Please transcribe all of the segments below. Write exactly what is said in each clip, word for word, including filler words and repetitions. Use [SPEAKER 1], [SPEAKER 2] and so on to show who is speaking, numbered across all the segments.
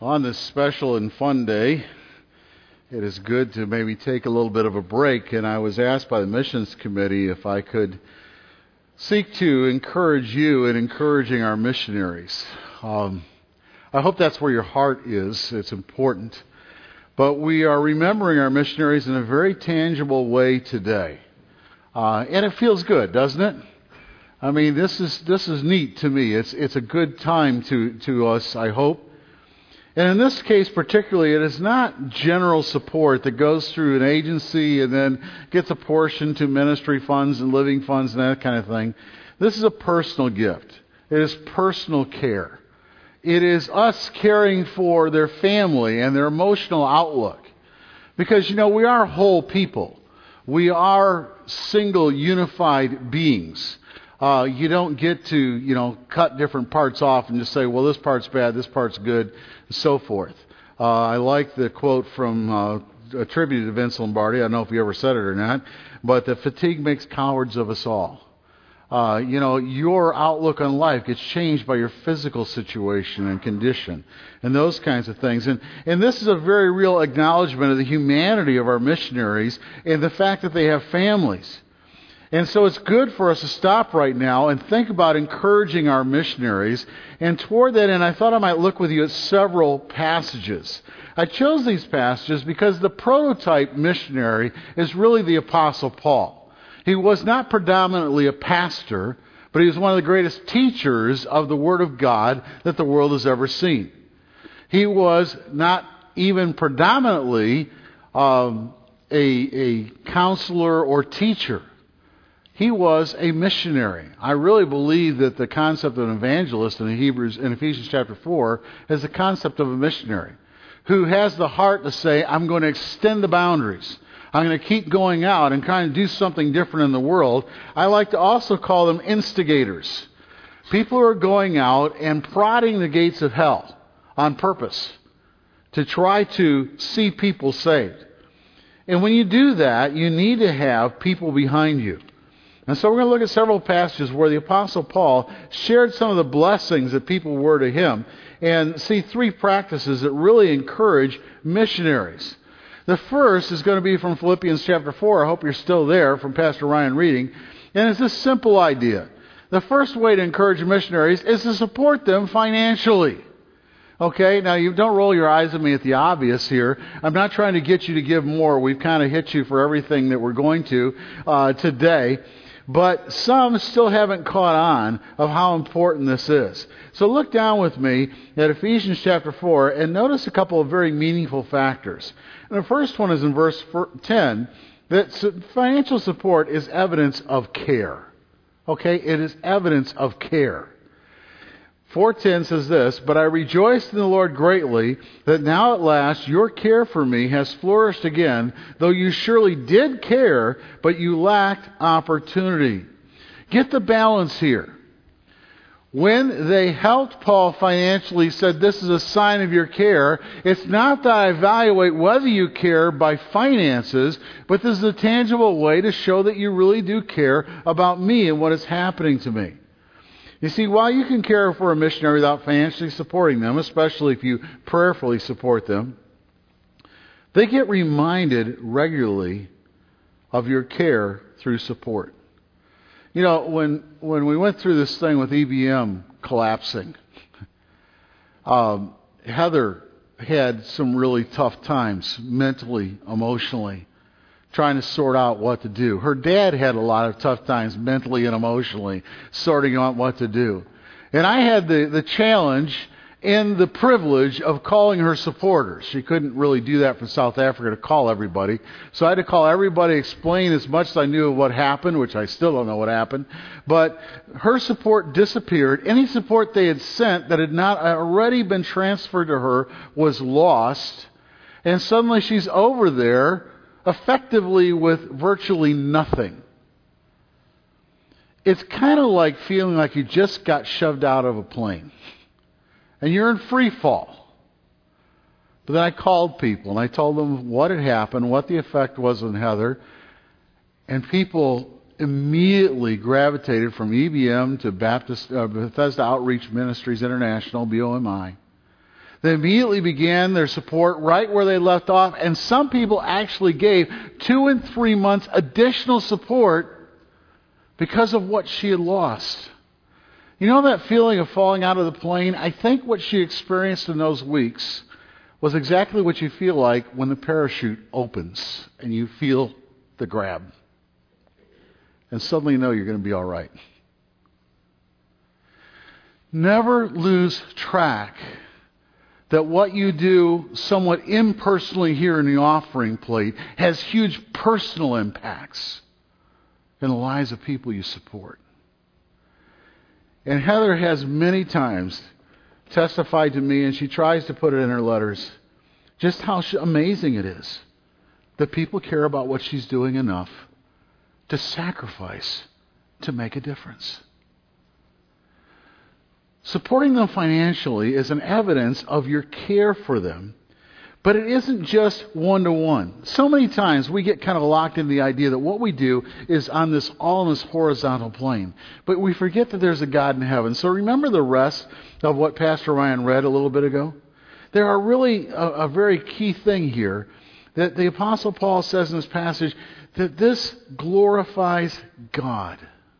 [SPEAKER 1] On this special and fun day, it is good to maybe take a little bit of a break, and I was asked by the missions committee if I could seek to encourage you in encouraging our missionaries. Um, I hope that's where your heart is. It's important. But we are remembering our missionaries in a very tangible way today. Uh, and it feels good, doesn't it? I mean, this is this is neat to me. It's it's a good time to, to us, I hope. And in this case particularly, it is not general support that goes through an agency and then gets a portion to ministry funds and living funds and that kind of thing. This is a personal gift. It is personal care. It is us caring for their family and their emotional outlook. Because, you know, we are whole people. We are single, unified beings. Uh, you don't get to, you know, cut different parts off and just say, well, this part's bad, this part's good, and so forth. Uh, I like the quote from, uh, attributed to Vince Lombardi. I don't know if you ever said it or not, but that fatigue makes cowards of us all. Uh, you know, your outlook on life gets changed by your physical situation and condition and those kinds of things. And, and this is a very real acknowledgement of the humanity of our missionaries and the fact that they have families. And so it's good for us to stop right now and think about encouraging our missionaries. And toward that end, I thought I might look with you at several passages. I chose these passages because the prototype missionary is really the Apostle Paul. He was not predominantly a pastor, but he was one of the greatest teachers of the Word of God that the world has ever seen. He was not even predominantly um, a, a counselor or teacher. He was a missionary. I really believe that the concept of an evangelist in Hebrews, in Ephesians chapter four, is the concept of a missionary who has the heart to say, I'm going to extend the boundaries. I'm going to keep going out and trying to do something different in the world. I like to also call them instigators. People who are going out and prodding the gates of hell on purpose to try to see people saved. And when you do that, you need to have people behind you. And so we're going to look at several passages where the Apostle Paul shared some of the blessings that people were to him and see three practices that really encourage missionaries. The first is going to be from Philippians chapter four. I hope you're still there, from Pastor Ryan reading. And it's this simple idea. The first way to encourage missionaries is to support them financially. Okay, now you don't roll your eyes at me at the obvious here. I'm not trying to get you to give more. We've kind of hit you for everything that we're going to uh, today. But some still haven't caught on of how important this is. So look down with me at Ephesians chapter four and notice a couple of very meaningful factors. And the first one is in verse ten, that financial support is evidence of care. Okay, it is evidence of care. four ten says this, but I rejoiced in the Lord greatly that now at last your care for me has flourished again, though you surely did care, but you lacked opportunity. Get the balance here. When they helped Paul financially, said this is a sign of your care, it's not that I evaluate whether you care by finances, but this is a tangible way to show that you really do care about me and what is happening to me. You see, while you can care for a missionary without financially supporting them, especially if you prayerfully support them, they get reminded regularly of your care through support. You know, when when we went through this thing with E B M collapsing, um, Heather had some really tough times mentally, emotionally, trying to sort out what to do. Her dad had a lot of tough times mentally and emotionally sorting out what to do. And I had the, the challenge and the privilege of calling her supporters. She couldn't really do that from South Africa to call everybody. So I had to call everybody, explain as much as I knew of what happened, which I still don't know what happened. But her support disappeared. Any support they had sent that had not already been transferred to her was lost. And suddenly she's over there effectively with virtually nothing. It's kind of like feeling like you just got shoved out of a plane and you're in free fall. But then I called people and I told them what had happened, what the effect was on Heather, and people immediately gravitated from E B M to Baptist uh, Bethesda Outreach Ministries International, B O M I. They immediately began their support right where they left off, and some people actually gave two and three months additional support because of what she had lost. You know that feeling of falling out of the plane? I think what she experienced in those weeks was exactly what you feel like when the parachute opens and you feel the grab. And suddenly you know you're going to be all right. Never lose track that what you do somewhat impersonally here in the offering plate has huge personal impacts in the lives of people you support. And Heather has many times testified to me, and she tries to put it in her letters, just how amazing it is that people care about what she's doing enough to sacrifice to make a difference. Supporting them financially is an evidence of your care for them, but it isn't just one-to-one. So many times we get kind of locked in the idea that what we do is on this all on this horizontal plane, but we forget that there's a God in heaven. So remember the rest of what Pastor Ryan read a little bit ago? There are really a, a very key thing here that the Apostle Paul says in this passage, that this glorifies God.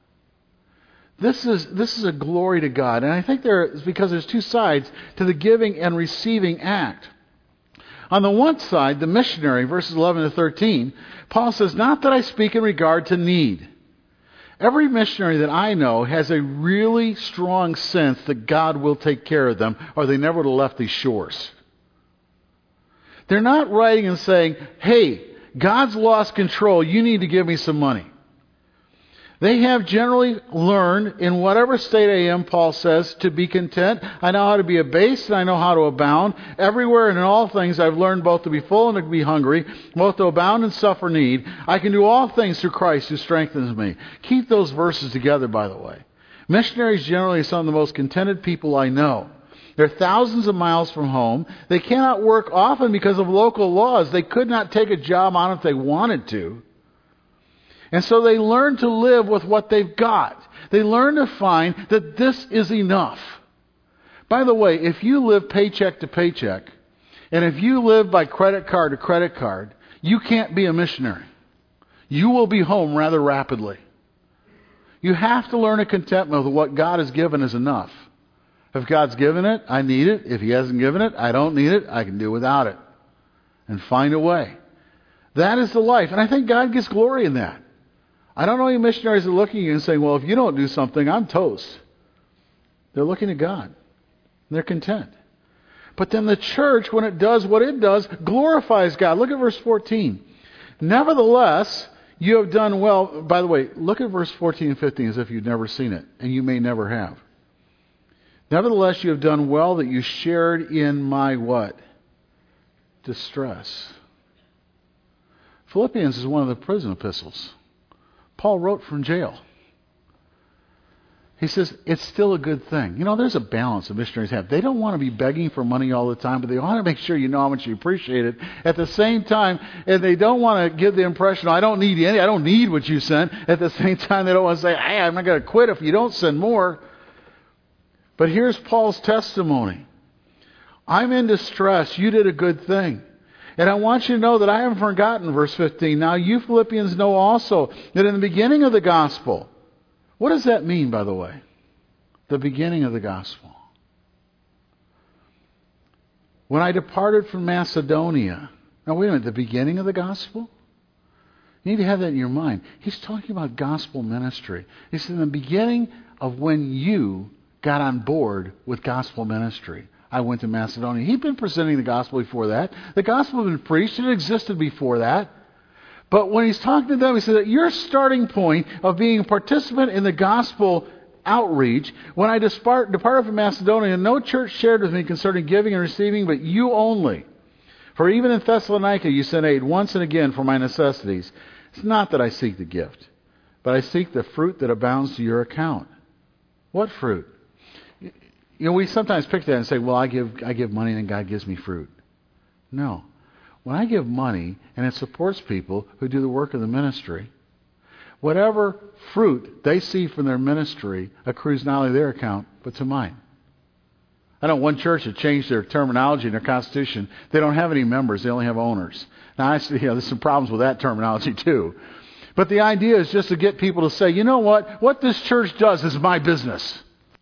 [SPEAKER 1] This is this is a glory to God. And I think there is because there's two sides to the giving and receiving act. On the one side, the missionary, verses eleven to thirteen, Paul says, not that I speak in regard to need. Every missionary that I know has a really strong sense that God will take care of them, or they never would have left these shores. They're not writing and saying, hey, God's lost control, you need to give me some money. They have generally learned, in whatever state I am, Paul says, to be content. I know how to be abased and I know how to abound. Everywhere and in all things I've learned both to be full and to be hungry, both to abound and suffer need. I can do all things through Christ who strengthens me. Keep those verses together, by the way. Missionaries generally are some of the most contented people I know. They're thousands of miles from home. They cannot work often because of local laws. They could not take a job on if they wanted to. And so they learn to live with what they've got. They learn to find that this is enough. By the way, if you live paycheck to paycheck, and if you live by credit card to credit card, you can't be a missionary. You will be home rather rapidly. You have to learn a contentment with what God has given is enough. If God's given it, I need it. If He hasn't given it, I don't need it. I can do without it. And find a way. That is the life. And I think God gets glory in that. I don't know any missionaries that are looking at you and saying, well, if you don't do something, I'm toast. They're looking at God. They're content. But then the church, when it does what it does, glorifies God. Look at verse fourteen. Nevertheless, you have done well. By the way, look at verse fourteen and fifteen as if you've never seen it, and you may never have. Nevertheless, you have done well that you shared in my what? Distress. Philippians is one of the prison epistles. Paul wrote from jail. He says, it's still a good thing. You know, there's a balance that missionaries have. They don't want to be begging for money all the time, but they want to make sure you know how much you appreciate it. At the same time, and they don't want to give the impression, I don't need any, I don't need what you sent. At the same time, they don't want to say, hey, I'm not going to quit if you don't send more. But here's Paul's testimony. I'm in distress. You did a good thing. And I want you to know that I haven't forgotten, verse fifteen. Now you Philippians know also that in the beginning of the gospel, what does that mean, by the way? The beginning of the gospel. When I departed from Macedonia. Now wait a minute, the beginning of the gospel? You need to have that in your mind. He's talking about gospel ministry. He said in the beginning of when you got on board with gospel ministry. I went to Macedonia. He'd been presenting the gospel before that. The gospel had been preached. It existed before that. But when he's talking to them, he said that your starting point of being a participant in the gospel outreach, when I depart, departed from Macedonia, no church shared with me concerning giving and receiving, but you only. For even in Thessalonica you sent aid once and again for my necessities. It's not that I seek the gift, but I seek the fruit that abounds to your account. What fruit? You know, we sometimes pick that and say, well, I give I give money and God gives me fruit. No. When I give money and it supports people who do the work of the ministry, whatever fruit they see from their ministry accrues not only their account, but to mine. I know one church that changed their terminology in their constitution. They don't have any members. They only have owners. Now, I see, you know, there's some problems with that terminology too. But the idea is just to get people to say, you know what? What this church does is my business.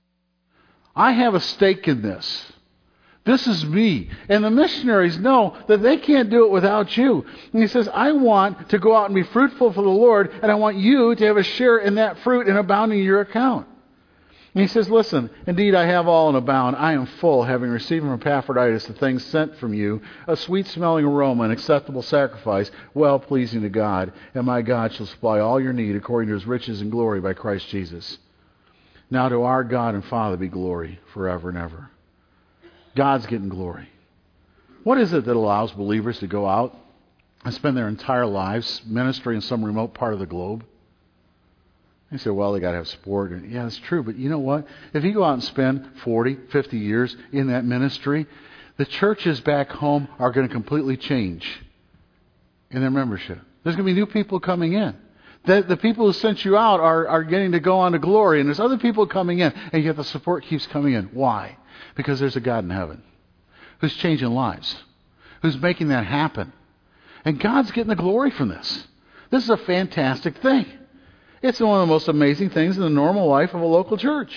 [SPEAKER 1] I have a stake in this. This is me. And the missionaries know that they can't do it without you. And he says, I want to go out and be fruitful for the Lord, and I want you to have a share in that fruit and abounding in your account. And he says, listen, indeed I have all and abound. I am full, having received from Epaphroditus the things sent from you, a sweet-smelling aroma, an acceptable sacrifice, well-pleasing to God. And my God shall supply all your need according to his riches and glory by Christ Jesus. Now to our God and Father be glory forever and ever. God's getting glory. What is it that allows believers to go out and spend their entire lives ministering in some remote part of the globe? You say, well, they got to have support. And yeah, that's true. But you know what? If you go out and spend forty, fifty years in that ministry, the churches back home are going to completely change in their membership. There's going to be new people coming in. The, the people who sent you out are, are getting to go on to glory. And there's other people coming in. And yet the support keeps coming in. Why? Because there's a God in heaven who's changing lives, who's making that happen. And God's getting the glory from this. This is a fantastic thing. It's one of the most amazing things in the normal life of a local church.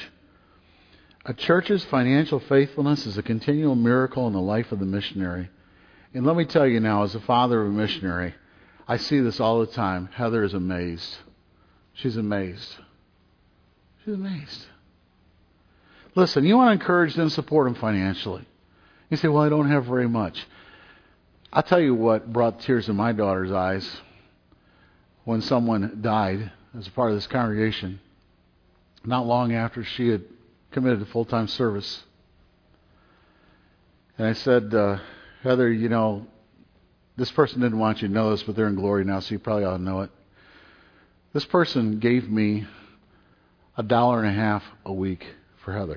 [SPEAKER 1] A church's financial faithfulness is a continual miracle in the life of the missionary. And let me tell you now, as a father of a missionary, I see this all the time. Heather is amazed. She's amazed. She's amazed. Listen, you want to encourage them, support them financially. You say, well, I don't have very much. I'll tell you what brought tears in my daughter's eyes when someone died as a part of this congregation, not long after she had committed to full-time service. And I said, uh, Heather, you know, this person didn't want you to know this, but they're in glory now, so you probably ought to know it. This person gave me a dollar and a half a week for Heather.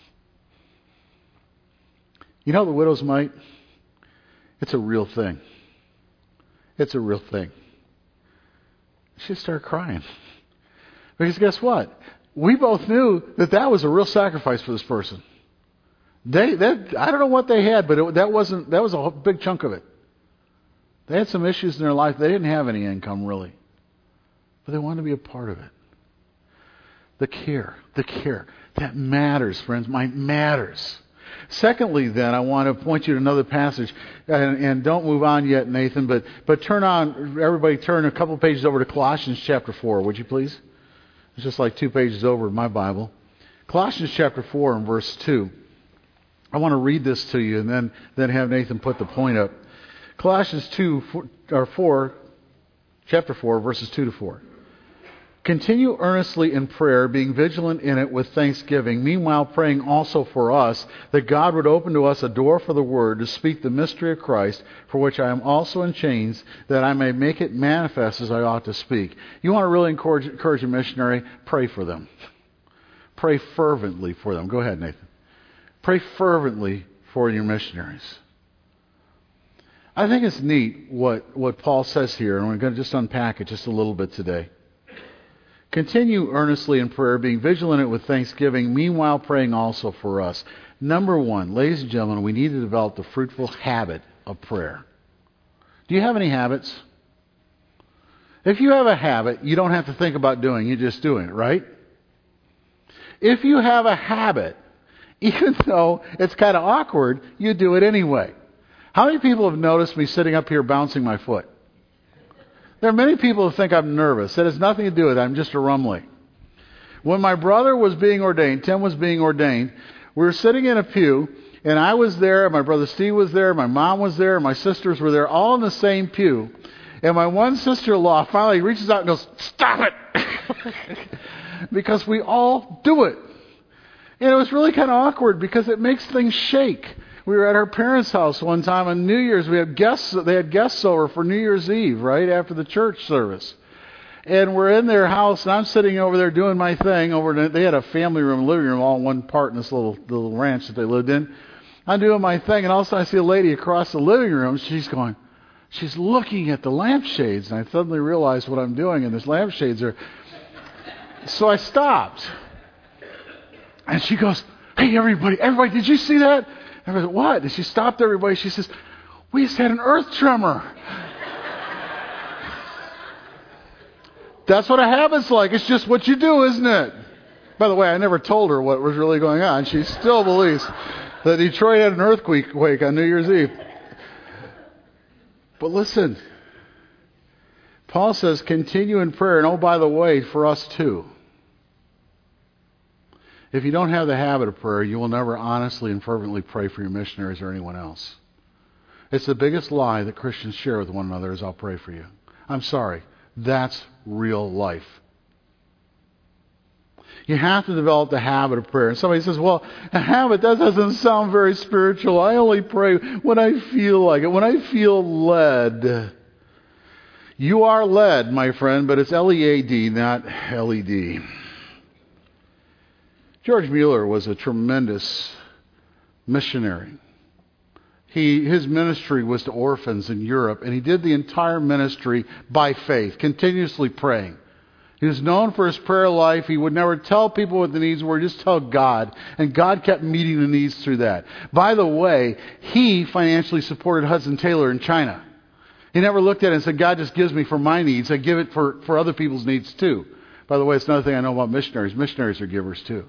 [SPEAKER 1] You know the widow's mite? It's a real thing. It's a real thing. She started crying. Because guess what? We both knew that that was a real sacrifice for this person. They, that, I don't know what they had, but it, that wasn't. That was a big chunk of it. They had some issues in their life. They didn't have any income really, but they wanted to be a part of it. The care, the care that matters, friends. Might matters. Secondly, then, I want to point you to another passage, and, and don't move on yet, Nathan, but, but turn on, everybody turn a couple pages over to Colossians chapter four, would you please? It's just like two pages over in my Bible. Colossians chapter four and verse two. I want to read this to you and then, then have Nathan put the point up. Colossians two, four, or four, chapter four, verses two to four. Continue earnestly in prayer, being vigilant in it with thanksgiving, meanwhile praying also for us, that God would open to us a door for the word to speak the mystery of Christ, for which I am also in chains, that I may make it manifest as I ought to speak. You want to really encourage, encourage a missionary? Pray for them. Pray fervently for them. Go ahead, Nathan. Pray fervently for your missionaries. I think it's neat what, what Paul says here, and we're going to just unpack it just a little bit today. Continue earnestly in prayer, being vigilant in it with thanksgiving, meanwhile praying also for us. Number one, ladies and gentlemen, we need to develop the fruitful habit of prayer. Do you have any habits? If you have a habit, you don't have to think about doing it, you're just doing it, right? If you have a habit, even though it's kind of awkward, you do it anyway. How many people have noticed me sitting up here bouncing my foot? There are many people who think I'm nervous. That has nothing to do with it. I'm just a rumbly. When my brother was being ordained, Tim was being ordained, we were sitting in a pew, and I was there, my brother Steve was there, my mom was there, my sisters were there, all in the same pew. And my one sister-in-law finally reaches out and goes, "Stop it!" Because we all do it. And it was really kind of awkward because it makes things shake. We were at our parents' house one time on New Year's. We had guests. They had guests over for New Year's Eve, right after the church service. And we're in their house, and I'm sitting over there doing my thing. Over, they had a family room, living room, all in one part in this little little ranch that they lived in. I'm doing my thing, and all of a sudden I see a lady across the living room. She's going, she's looking at the lampshades, and I suddenly realized what I'm doing, and these lampshades are. So I stopped, and she goes, Hey, everybody, everybody, did you see that? Everybody, what? And she stopped everybody. She says, we just had an earth tremor. That's what a habit's like. It's just what you do, isn't it? By the way, I never told her what was really going on. She still believes that Detroit had an earthquake quake on New Year's Eve. But listen, Paul says, continue in prayer. And oh, by the way, for us too. If you don't have the habit of prayer, you will never honestly and fervently pray for your missionaries or anyone else. It's the biggest lie that Christians share with one another is, I'll pray for you. I'm sorry. That's real life. You have to develop the habit of prayer. And somebody says, well, a habit, that doesn't sound very spiritual. I only pray when I feel like it, when I feel led. You are led, my friend, but it's L E A D, not L E D. George Mueller was a tremendous missionary. He, his ministry was to orphans in Europe, and he did the entire ministry by faith, continuously praying. He was known for his prayer life. He would never tell people what the needs were, just tell God. And God kept meeting the needs through that. By the way, he financially supported Hudson Taylor in China. He never looked at it and said, God just gives me for my needs. I give it for, for other people's needs too. By the way, it's another thing I know about missionaries. Missionaries are givers too.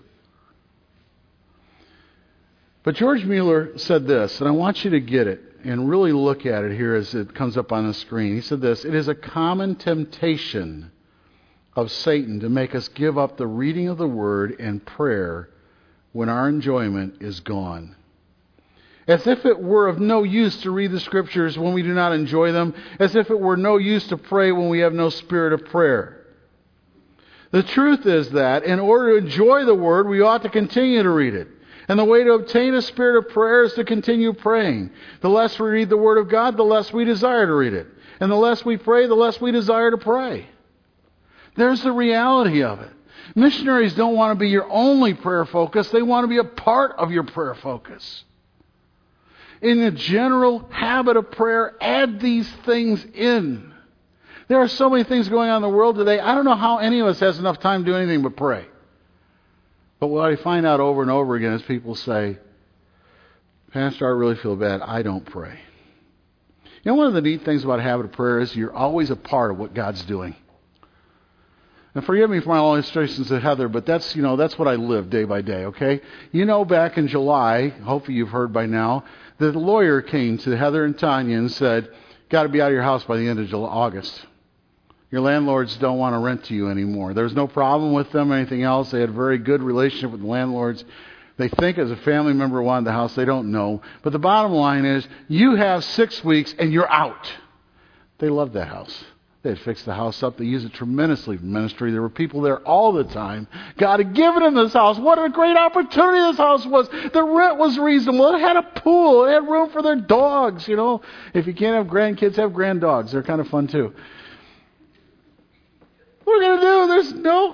[SPEAKER 1] But George Mueller said this, and I want you to get it and really look at it here as it comes up on the screen. He said this, it is a common temptation of Satan to make us give up the reading of the Word and prayer when our enjoyment is gone. As if it were of no use to read the Scriptures when we do not enjoy them, as if it were no use to pray when we have no spirit of prayer. The truth is that in order to enjoy the Word, we ought to continue to read it. And the way to obtain a spirit of prayer is to continue praying. The less we read the Word of God, the less we desire to read it. And the less we pray, the less we desire to pray. There's the reality of it. Missionaries don't want to be your only prayer focus. They want to be a part of your prayer focus. In the general habit of prayer, add these things in. There are so many things going on in the world today. I don't know how any of us has enough time to do anything but pray. But what I find out over and over again is people say, Pastor, I really feel bad. I don't pray. You know, one of the neat things about a habit of prayer is you're always a part of what God's doing. And forgive me for my illustrations of Heather, but that's, you know, that's what I live day by day, okay? You know, back in July, hopefully you've heard by now, the lawyer came to Heather and Tanya and said, got to be out of your house by the end of July, August. Your landlords don't want to rent to you anymore. There's no problem with them or anything else. They had a very good relationship with the landlords. They think as a family member wanted the house. They don't know. But the bottom line is, you have six weeks and you're out. They loved that house. They had fixed the house up. They used it tremendously for ministry. There were people there all the time. God had given them this house. What a great opportunity this house was. The rent was reasonable. It had a pool. It had room for their dogs. You know, if you can't have grandkids, have grand dogs. They're kind of fun too. What are we going to do? There's no...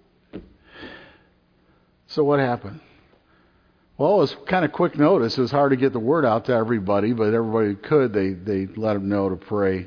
[SPEAKER 1] So what happened? Well, it was kind of quick notice. It was hard to get the word out to everybody, but everybody could. They, they let them know to pray.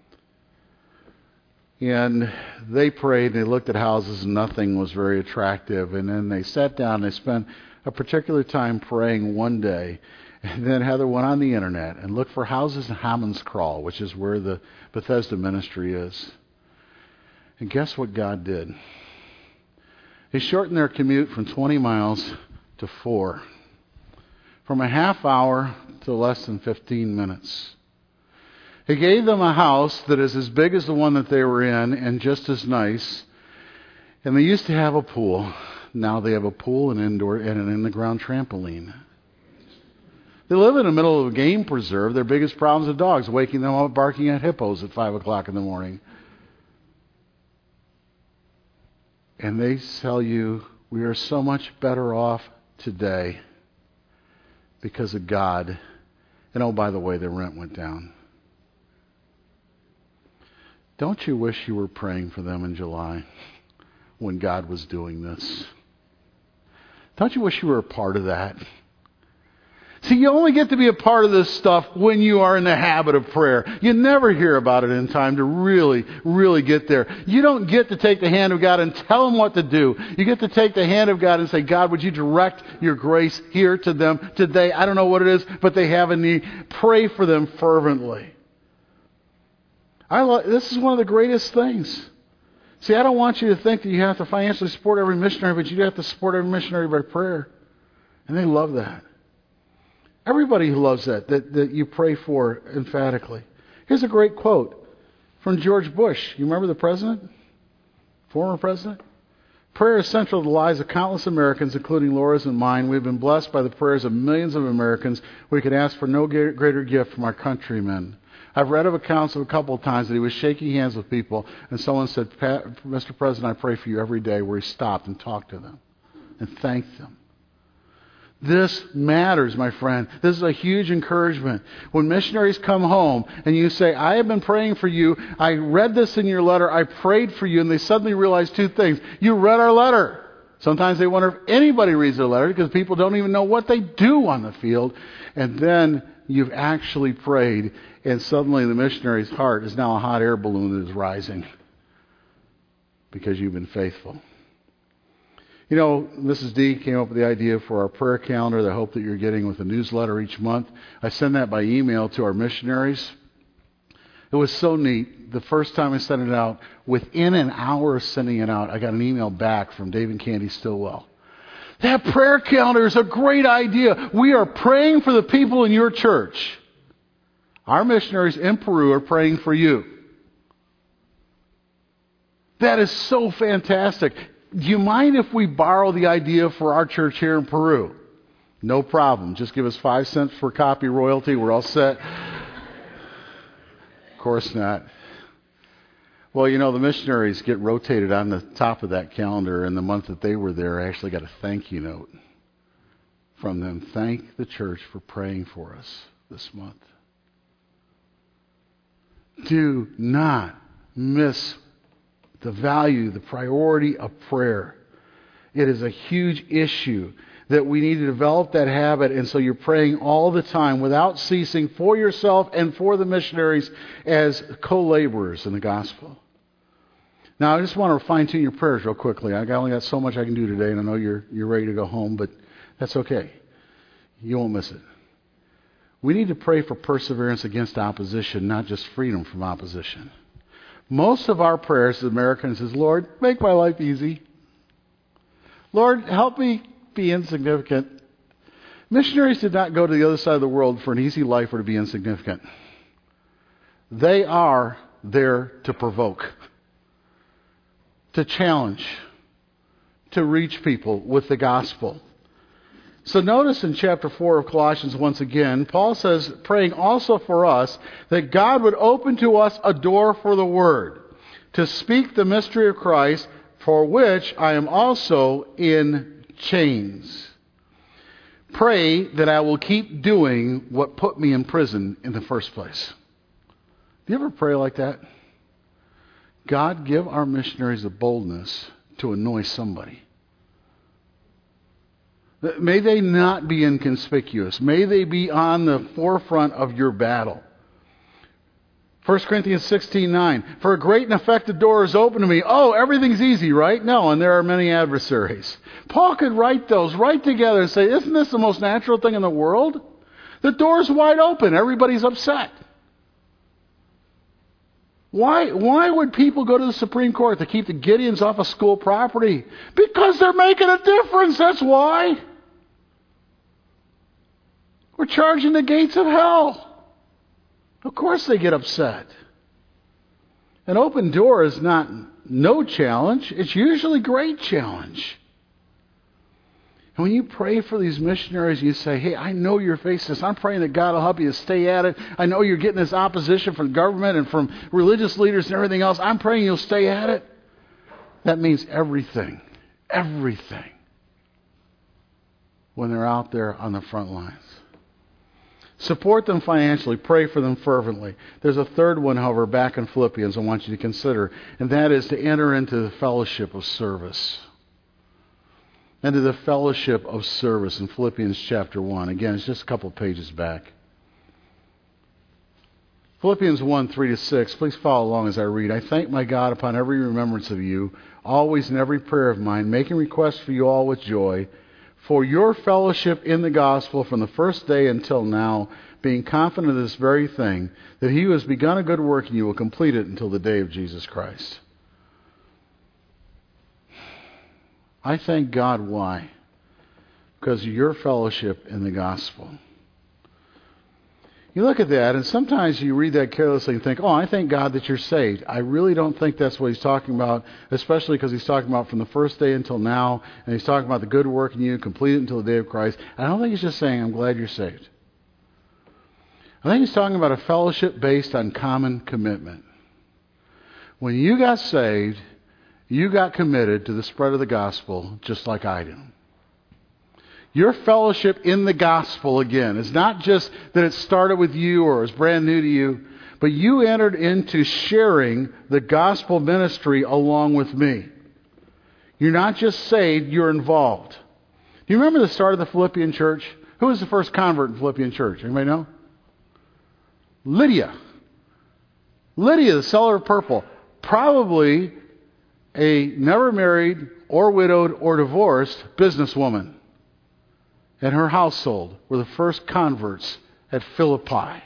[SPEAKER 1] And they prayed, and they looked at houses, and nothing was very attractive. And then they sat down, and they spent a particular time praying one day. And then Heather went on the internet and looked for houses in Hammond's Crawl, which is where the Bethesda ministry is. And guess what God did? He shortened their commute from twenty miles to four. From a half hour to less than fifteen minutes. He gave them a house that is as big as the one that they were in and just as nice. And they used to have a pool. Now they have a pool, an indoor, and an in-the-ground trampoline. They live in the middle of a game preserve. Their biggest problems are dogs, waking them up barking at hippos at five o'clock in the morning. And they tell you, we are so much better off today because of God. And oh, by the way, the rent went down. Don't you wish you were praying for them in July when God was doing this? Don't you wish you were a part of that? See, you only get to be a part of this stuff when you are in the habit of prayer. You never hear about it in time to really, really get there. You don't get to take the hand of God and tell Him what to do. You get to take the hand of God and say, God, would you direct your grace here to them today? I don't know what it is, but they have a need. Pray for them fervently. I lo- this is one of the greatest things. See, I don't want you to think that you have to financially support every missionary, but you have to support every missionary by prayer. And they love that. Everybody loves that, that, that you pray for emphatically. Here's a great quote from George Bush. You remember the president? Former president? Prayer is central to the lives of countless Americans, including Laura's and mine. We've been blessed by the prayers of millions of Americans. We could ask for no greater gift from our countrymen. I've read of accounts of a couple of times that he was shaking hands with people, and someone said, Mister President, I pray for you every day, where he stopped and talked to them and thanked them. This matters, my friend. This is a huge encouragement. When missionaries come home and you say, I have been praying for you. I read this in your letter. I prayed for you. And they suddenly realize two things. You read our letter. Sometimes they wonder if anybody reads their letter because people don't even know what they do on the field. And then you've actually prayed. And suddenly the missionary's heart is now a hot air balloon that is rising because you've been faithful. You know, Missus D came up with the idea for our prayer calendar that I hope that you're getting with a newsletter each month. I send that by email to our missionaries. It was so neat. The first time I sent it out, within an hour of sending it out, I got an email back from Dave and Candy Stillwell. That prayer calendar is a great idea. We are praying for the people in your church. Our missionaries in Peru are praying for you. That is so fantastic. Do you mind if we borrow the idea for our church here in Peru? No problem. Just give us five cents for copy royalty. We're all set. Of course not. Well, you know, the missionaries get rotated on the top of that calendar, and the month that they were there, I actually got a thank you note from them. Thank the church for praying for us this month. Do not miss the value, the priority of prayer. It is a huge issue that we need to develop that habit, and so you're praying all the time without ceasing for yourself and for the missionaries as co-laborers in the gospel. Now, I just want to fine-tune your prayers real quickly. I only got so much I can do today, and I know you're you're ready to go home, but that's okay. You won't miss it. We need to pray for perseverance against opposition, not just freedom from opposition. Most of our prayers as Americans is, Lord, make my life easy. Lord, help me be insignificant. Missionaries did not go to the other side of the world for an easy life or to be insignificant. They are there to provoke, to challenge, to reach people with the gospel. So notice in chapter four of Colossians once again, Paul says, praying also for us that God would open to us a door for the word, to speak the mystery of Christ, for which I am also in chains. Pray that I will keep doing what put me in prison in the first place. Do you ever pray like that? God, give our missionaries the boldness to annoy somebody. May they not be inconspicuous. May they be on the forefront of your battle. First Corinthians sixteen nine. For a great and effective door is open to me. Oh, everything's easy, right? No, and there are many adversaries. Paul could write those right together and say, isn't this the most natural thing in the world? The door's wide open. Everybody's upset. Why, why would people go to the Supreme Court to keep the Gideons off of school property? Because they're making a difference. That's why. We're charging the gates of hell. Of course they get upset. An open door is not no challenge. It's usually great challenge. And when you pray for these missionaries, you say, hey, I know you're facing this. I'm praying that God will help you to stay at it. I know you're getting this opposition from government and from religious leaders and everything else. I'm praying you'll stay at it. That means everything. Everything. When they're out there on the front lines. Support them financially. Pray for them fervently. There's a third one, however, back in Philippians I want you to consider, and that is to enter into the fellowship of service. and to the fellowship of service in Philippians chapter one. Again, it's just a couple of pages back. Philippians one, three to six. Please follow along as I read. I thank my God upon every remembrance of you, always in every prayer of mine, making requests for you all with joy, for your fellowship in the gospel from the first day until now, being confident of this very thing, that he who has begun a good work in you will complete it until the day of Jesus Christ. I thank God. Why? Because of your fellowship in the gospel. You look at that, and sometimes you read that carelessly and think, oh, I thank God that you're saved. I really don't think that's what he's talking about, especially because he's talking about from the first day until now, and he's talking about the good work in you, complete it until the day of Christ. I don't think he's just saying, I'm glad you're saved. I think he's talking about a fellowship based on common commitment. When you got saved, you got committed to the spread of the gospel just like I do. Your fellowship in the gospel, again, is not just that it started with you or is brand new to you, but you entered into sharing the gospel ministry along with me. You're not just saved, you're involved. Do you remember the start of the Philippian church? Who was the first convert in Philippian church? Anybody know? Lydia. Lydia, the seller of purple. Probably a never married or widowed or divorced businesswoman. And her household were the first converts at Philippi.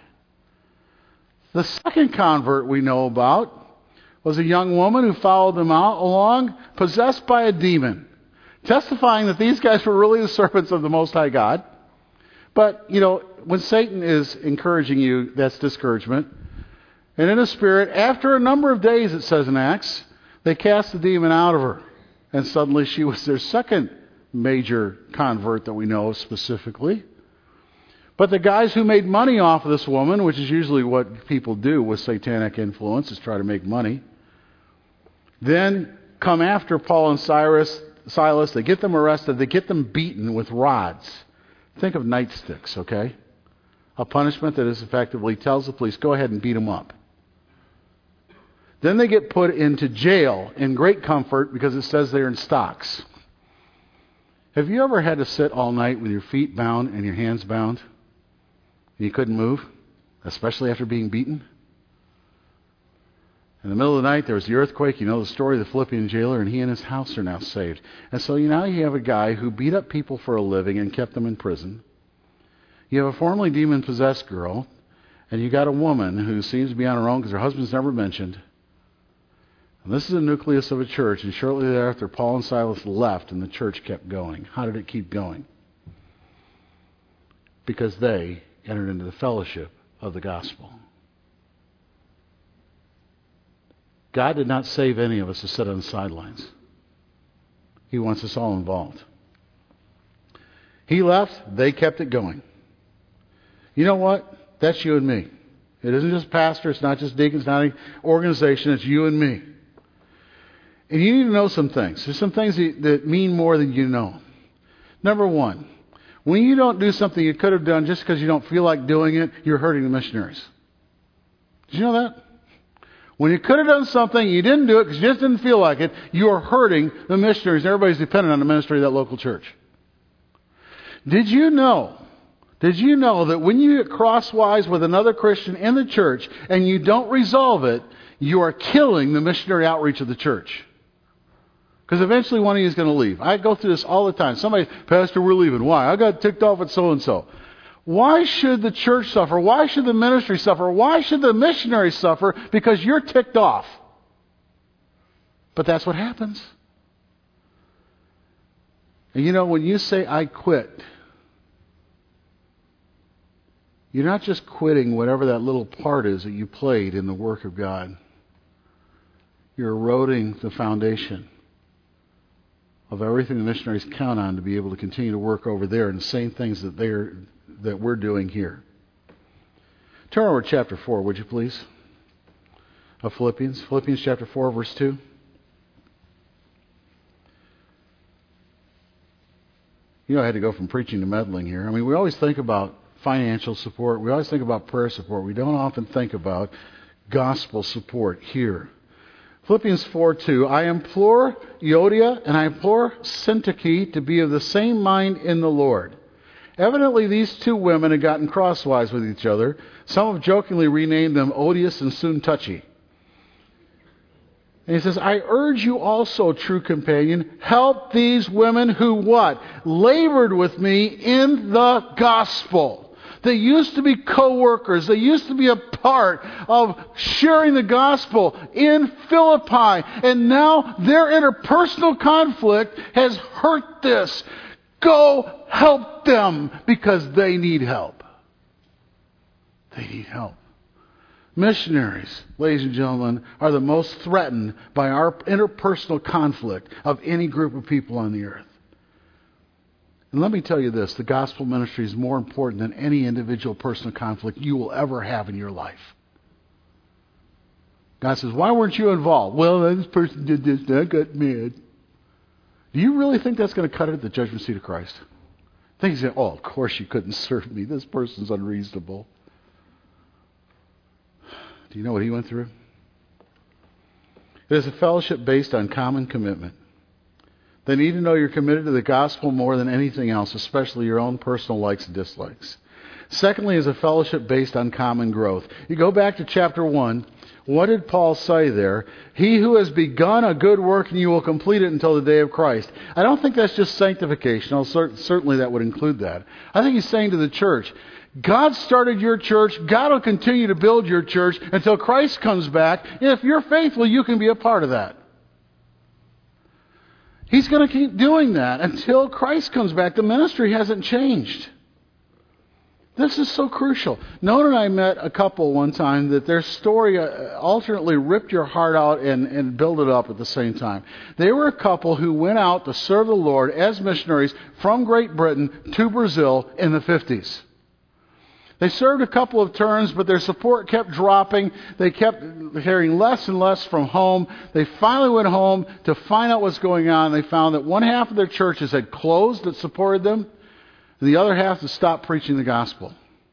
[SPEAKER 1] The second convert we know about was a young woman who followed them out along, possessed by a demon, testifying that these guys were really the servants of the Most High God. But, you know, when Satan is encouraging you, that's discouragement. And in a spirit, after a number of days, it says in Acts, they cast the demon out of her. And suddenly she was their second major convert that we know specifically. But the guys who made money off of this woman, which is usually what people do with satanic influence, is try to make money, then come after Paul and Cyrus, Silas. They get them arrested. They get them beaten with rods. Think of nightsticks, okay? A punishment that is effectively tells the police, go ahead and beat them up. Then they get put into jail in great comfort because it says they're in stocks. Have you ever had to sit all night with your feet bound and your hands bound? And you couldn't move, especially after being beaten? In the middle of the night, there was the earthquake. You know the story of the Philippian jailer, and he and his house are now saved. And so you now you have a guy who beat up people for a living and kept them in prison. You have a formerly demon-possessed girl, and you got a woman who seems to be on her own because her husband's never mentioned. And this is the nucleus of a church, and shortly thereafter, Paul and Silas left, and the church kept going. How did it keep going? Because they entered into the fellowship of the gospel. God did not save any of us to sit on the sidelines. He wants us all involved. He left, they kept it going. You know what? That's you and me. It isn't just pastor, it's not just deacons, not any organization, it's you and me. And you need to know some things. There's some things that mean more than you know. Number one, when you don't do something you could have done just because you don't feel like doing it, you're hurting the missionaries. Did you know that? When you could have done something, you didn't do it because you just didn't feel like it, you are hurting the missionaries. Everybody's dependent on the ministry of that local church. Did you know, did you know that when you get crosswise with another Christian in the church and you don't resolve it, you are killing the missionary outreach of the church? Because eventually one of you is going to leave. I go through this all the time. Somebody, Pastor, we're leaving. Why? I got ticked off at so-and-so. Why should the church suffer? Why should the ministry suffer? Why should the missionary suffer? Because you're ticked off. But that's what happens. And you know, when you say, I quit, you're not just quitting whatever that little part is that you played in the work of God. You're eroding the foundation of everything the missionaries count on to be able to continue to work over there and the same things that they're that we're doing here. Turn over to chapter four, would you please? Of Philippians. Philippians chapter four, verse two. You know, I had to go from preaching to meddling here. I mean, we always think about financial support. We always think about prayer support. We don't often think about gospel support here. Philippians four two, I implore Euodia and I implore Syntyche to be of the same mind in the Lord. Evidently, these two women had gotten crosswise with each other. Some have jokingly renamed them Odious and Soon Touchy. And he says, I urge you also, true companion, help these women who what? Labored with me in the gospel. They used to be co-workers. They used to be a part of sharing the gospel in Philippi. And now their interpersonal conflict has hurt this. Go help them because they need help. They need help. Missionaries, ladies and gentlemen, are the most threatened by our interpersonal conflict of any group of people on the earth. And let me tell you this, the gospel ministry is more important than any individual personal conflict you will ever have in your life. God says, why weren't you involved? Well, this person did this, and I got mad. Do you really think that's going to cut it at the judgment seat of Christ? I think he's saying, oh, of course you couldn't serve me. This person's unreasonable. Do you know what he went through? It is a fellowship based on common commitment. They need to know you're committed to the gospel more than anything else, especially your own personal likes and dislikes. Secondly, is a fellowship based on common growth. You go back to chapter one. What did Paul say there? He who has begun a good work and you will complete it until the day of Christ. I don't think that's just sanctification. I'll cert- certainly that would include that. I think he's saying to the church, God started your church. God will continue to build your church until Christ comes back. And if you're faithful, you can be a part of that. He's going to keep doing that until Christ comes back. The ministry hasn't changed. This is so crucial. Nona and I met a couple one time that their story alternately ripped your heart out and, and built it up at the same time. They were a couple who went out to serve the Lord as missionaries from Great Britain to Brazil in the fifties. They served a couple of terms, but their support kept dropping. They kept hearing less and less from home. They finally went home to find out what's going on. They found that one half of their churches had closed that supported them, and the other half had stopped preaching the gospel.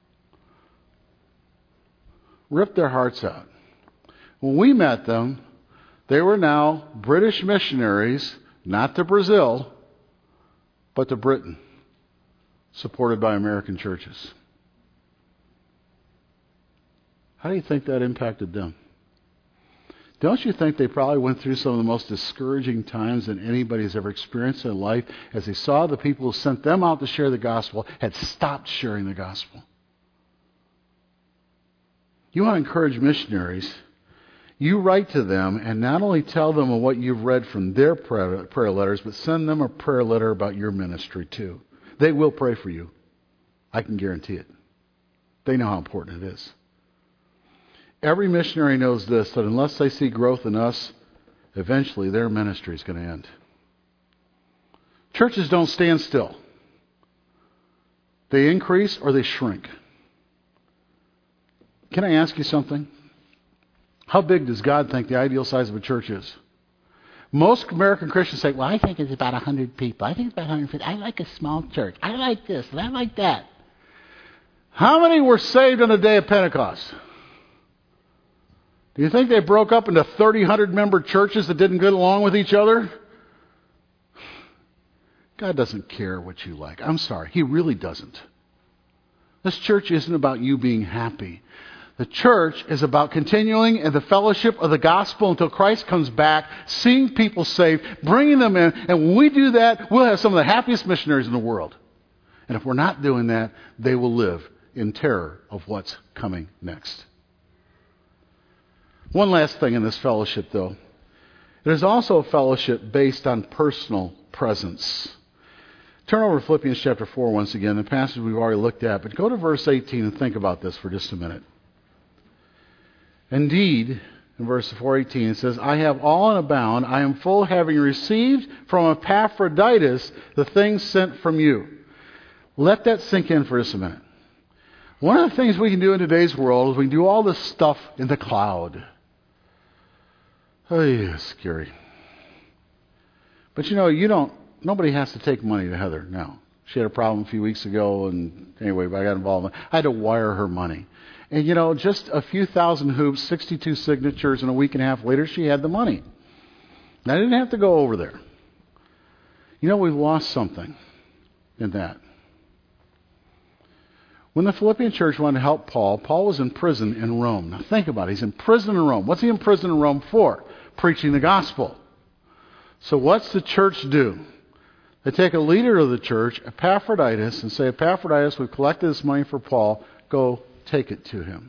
[SPEAKER 1] Ripped their hearts out. When we met them, they were now British missionaries, not to Brazil, but to Britain, supported by American churches. How do you think that impacted them? Don't you think they probably went through some of the most discouraging times that anybody's ever experienced in life as they saw the people who sent them out to share the gospel had stopped sharing the gospel? You want to encourage missionaries. You write to them and not only tell them of what you've read from their prayer, prayer letters, but send them a prayer letter about your ministry too. They will pray for you. I can guarantee it. They know how important it is. Every missionary knows this, that unless they see growth in us, eventually their ministry is going to end. Churches don't stand still. They increase or they shrink. Can I ask you something? How big does God think the ideal size of a church is? Most American Christians say, well, I think it's about one hundred people. I think it's about one hundred fifty. I like a small church. I like this and I like that. How many were saved on the day of Pentecost? Do you think they broke up into thirty, one hundred member churches that didn't get along with each other? God doesn't care what you like. I'm sorry. He really doesn't. This church isn't about you being happy. The church is about continuing in the fellowship of the gospel until Christ comes back, seeing people saved, bringing them in. And when we do that, we'll have some of the happiest missionaries in the world. And if we're not doing that, they will live in terror of what's coming next. One last thing in this fellowship, though. It is also a fellowship based on personal presence. Turn over to Philippians chapter four once again, the passage we've already looked at. But go to verse eighteen and think about this for just a minute. Indeed, in verse four eighteen, it says, I have all in abound. I am full, having received from Epaphroditus the things sent from you. Let that sink in for just a minute. One of the things we can do in today's world is we can do all this stuff in the cloud. Oh, yeah, scary. But you know, you don't, nobody has to take money to Heather now. She had a problem a few weeks ago, and anyway, I got involved. I had to wire her money. And, you know, just a few thousand hoops, sixty-two signatures, and a week and a half later, she had the money. And I didn't have to go over there. You know, we've lost something in that. When the Philippian church wanted to help Paul, Paul was in prison in Rome. Now think about it. He's in prison in Rome. What's he in prison in Rome for? Preaching the gospel. So what's the church do? They take a leader of the church, Epaphroditus, and say, Epaphroditus, we've collected this money for Paul. Go take it to him.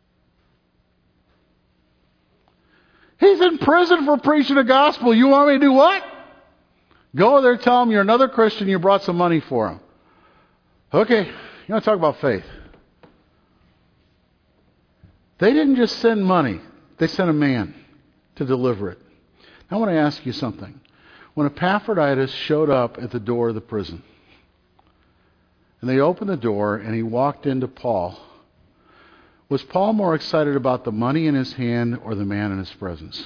[SPEAKER 1] He's in prison for preaching the gospel. You want me to do what? Go there, tell him you're another Christian, you brought some money for him. Okay, you want to talk about faith. They didn't just send money. They sent a man to deliver it. I want to ask you something. When Epaphroditus showed up at the door of the prison, and they opened the door and he walked into Paul, was Paul more excited about the money in his hand or the man in his presence?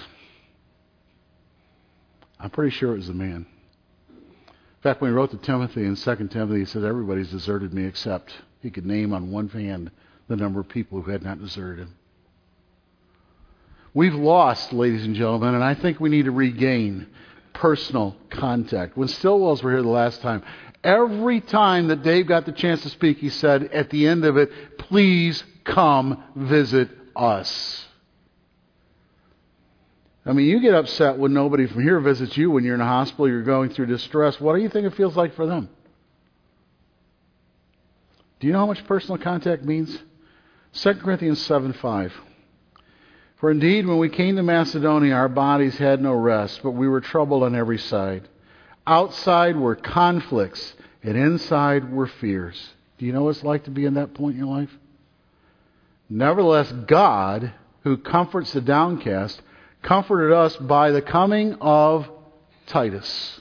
[SPEAKER 1] I'm pretty sure it was the man. In fact, when he wrote to Timothy in Second Timothy, he said, everybody's deserted me except he could name on one hand the number of people who had not deserted him. We've lost, ladies and gentlemen, and I think we need to regain personal contact. When Stillwells were here the last time, every time that Dave got the chance to speak, he said at the end of it, please come visit us. I mean, you get upset when nobody from here visits you when you're in a hospital, you're going through distress. What do you think it feels like for them? Do you know how much personal contact means? Second Corinthians seven five. For indeed, when we came to Macedonia, our bodies had no rest, but we were troubled on every side. Outside were conflicts, and inside were fears. Do you know what it's like to be in that point in your life? Nevertheless, God, who comforts the downcast, comforted us by the coming of Titus.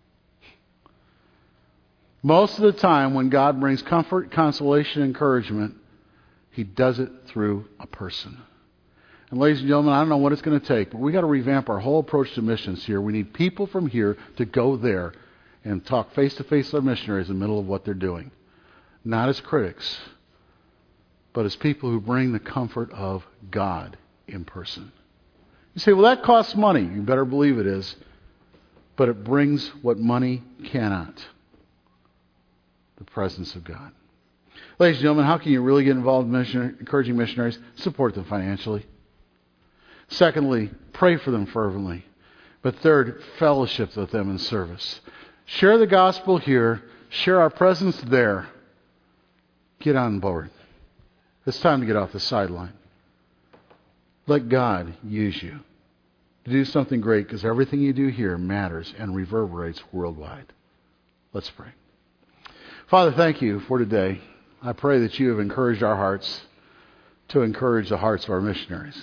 [SPEAKER 1] Most of the time when God brings comfort, consolation, encouragement, He does it through a person. And ladies and gentlemen, I don't know what it's going to take, but we've got to revamp our whole approach to missions here. We need people from here to go there and talk face-to-face with our missionaries in the middle of what they're doing. Not as critics, but as people who bring the comfort of God in person. You say, well, that costs money. You better believe it is. But it brings what money cannot. The presence of God. Ladies and gentlemen, how can you really get involved in mission, encouraging missionaries? Support them financially. Secondly, pray for them fervently. But third, fellowship with them in service. Share the gospel here. Share our presence there. Get on board. It's time to get off the sideline. Let God use you to do something great, because everything you do here matters and reverberates worldwide. Let's pray. Father, thank you for today. I pray that you have encouraged our hearts to encourage the hearts of our missionaries.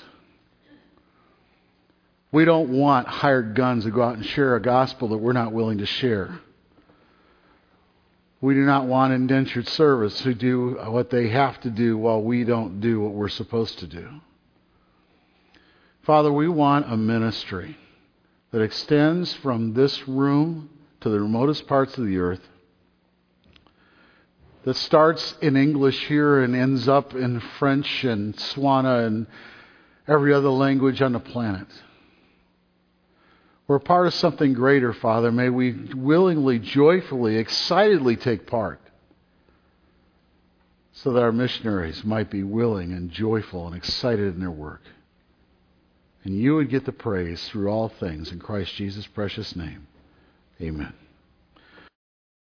[SPEAKER 1] We don't want hired guns to go out and share a gospel that we're not willing to share. We do not want indentured servants who do what they have to do while we don't do what we're supposed to do. Father, we want a ministry that extends from this room to the remotest parts of the earth, that starts in English here and ends up in French and Swana and every other language on the planet. We're part of something greater, Father. May we willingly, joyfully, excitedly take part so that our missionaries might be willing and joyful and excited in their work. And you would get the praise through all things. In Christ Jesus' precious name, amen.